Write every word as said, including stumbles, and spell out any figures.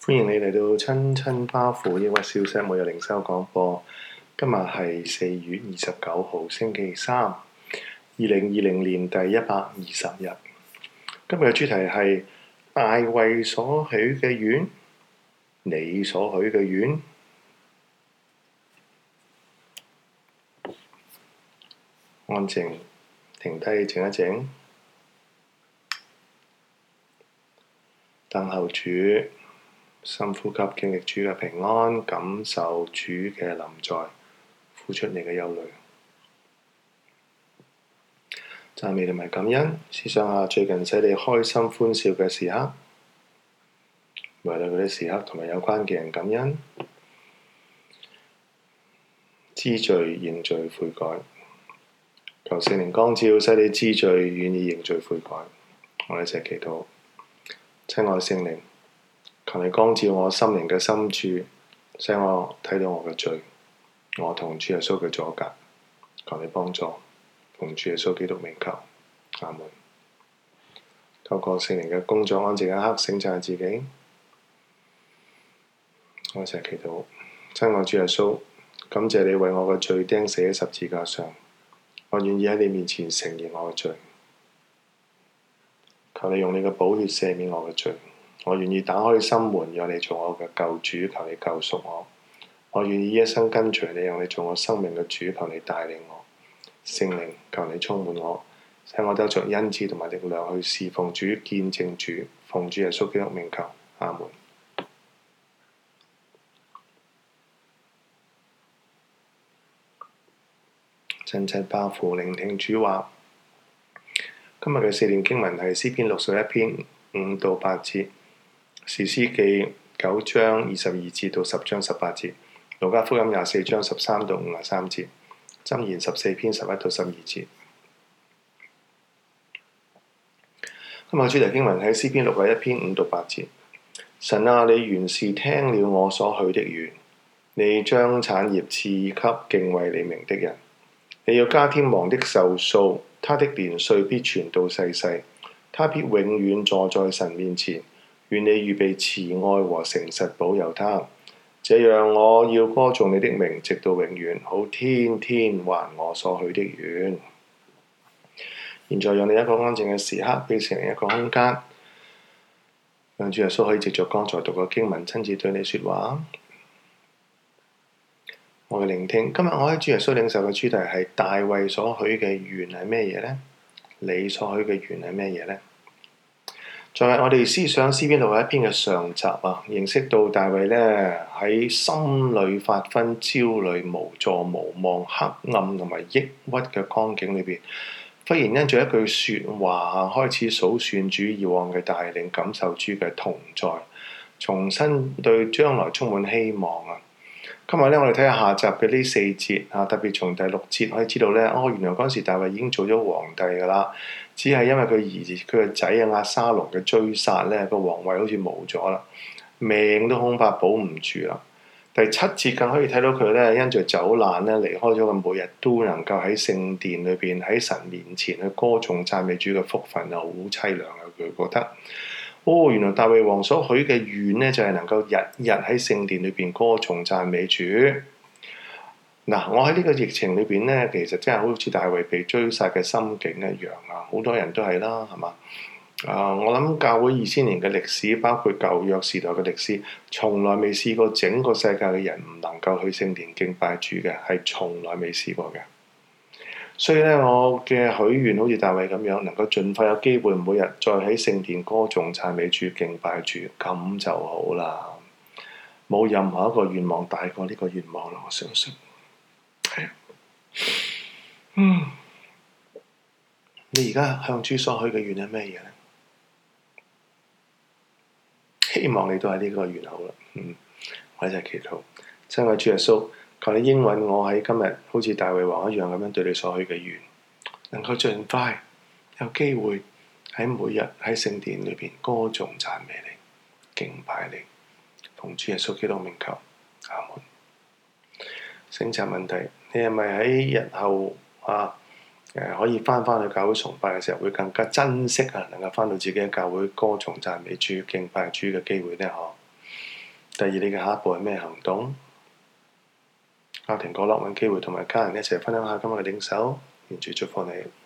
歡迎你嚟到親親巴父抑鬱消息每日靈修廣播。今日係四月二十九號星期三，二零二零年第一百二十日。今日嘅主題係大衛所許嘅願，你所許嘅願。安靜，停低，靜一靜，等候主。深呼吸，經歷主嘅平安，感受主嘅臨在，付出你嘅憂慮。讚美同埋感恩，思想下最近使你開心歡笑嘅時刻，為咗嗰啲時刻同埋有關嘅人感恩。知罪認罪悔改，求聖靈光照，使你知罪願意認罪悔改。我哋一齊祈禱，親愛聖靈，求你光照我心靈嘅深處，使我睇到我嘅罪，我同主耶穌嘅阻隔。求你幫助，奉主耶穌基督名求，阿門。透過聖靈嘅工作，安靜一刻，省察自己。我一齊祈禱，親愛主耶穌，感謝你為我嘅罪釘死喺十字架上，我願意喺你面前承認我嘅罪。求你用你嘅寶血赦免我嘅罪。我願意打開心門，讓你做我嘅救主，求你救贖我。我願意一生跟隨你，讓你做我生命嘅主，求你帶領我。聖靈，求你充滿我，使我得着恩賜同埋力量去侍奉主、見證主。奉主耶穌基督名求，阿門。親親巴父，聆聽主話。今日嘅四段經文係詩篇六十一篇五到八節。士師記九章二十二節到十章十八節，路加福音廿四章十三到五十三節，箴言十四篇十一到十二節。今日主題經文喺詩篇六十一篇五到八節。神啊，你原是聽了我所許的願，你將產業賜給敬畏你名的人。你要加添王的壽數，他的年歲必傳到世世，他必永遠坐在神面前。願你預備慈愛和誠實保佑他，這樣我要歌頌你的名直到永遠，好天天還我所許的願。現在讓你一個安靜嘅時刻，俾聖靈一個空間，讓主耶穌可以藉着剛才讀嘅經文親自對你說話。我嘅聆聽，今日我喺主耶穌領受嘅主題係大衛所許嘅願係咩嘢呢？你所許嘅願係咩嘢呢？在我哋思想詩篇六十一篇嘅上集啊，認識到大衛呢喺心裏發昏、焦慮、無助、無望、黑暗同埋抑鬱嘅光景裏邊，忽然因著一句説話開始數算主以往嘅帶領，感受主嘅同在，重新對將來充滿希望啊！今日咧，我哋睇下下集嘅呢四節啊，特別從第六節可以知道咧，哦，原來嗰時大衛已經做咗皇帝噶啦，只係因為佢兒子佢個仔啊押沙龍嘅追殺咧，個皇位好似冇咗啦，命都恐怕保唔住啦。第七節更可以睇到佢咧，因着走難咧離開咗佢，每日都能夠喺聖殿裏邊喺神面前去歌頌讚美主嘅福分啊，好凄涼啊！佢覺得。哦，原來大衛王所許嘅願呢，就係、是、能夠日日喺聖殿裏邊歌頌讚美主。嗱，我喺呢個疫情裏邊呢，其實真係好似大衛被追殺嘅心境一樣啊！好多人都係啦，係嘛？啊，我諗教會二千年嘅歷史，包括舊約時代嘅歷史，從來未試過整個世界嘅人唔能夠去聖殿敬拜主嘅，係從來未試過嘅。所以咧，我嘅許願好似大衛咁樣，能夠盡快有機會每日再喺聖殿歌頌讚美主、敬拜主，咁就好啦。冇任何一個願望大過呢個願望啦，我相信。係啊，嗯，你而家向主所許嘅願係咩嘢咧？希望你都係呢個願好啦。嗯，我一齊祈禱，親愛主耶穌。求你應允我喺今日好似大衛王一樣咁樣對你所許嘅願，能夠盡快有機會喺每日喺聖殿裏邊歌頌讚美你、敬拜你，奉主耶穌基督名求，阿門。省察問題，你係咪喺日後啊誒可以翻返去教會崇拜嘅時候，會更加珍惜啊能夠翻到自己嘅教會歌頌讚美主、敬拜主嘅機會呢？嗬？ 第二，你嘅下一步係咩行動？家庭角落揾機會同埋家人一齊分享下今日嘅領受，願主祝福你。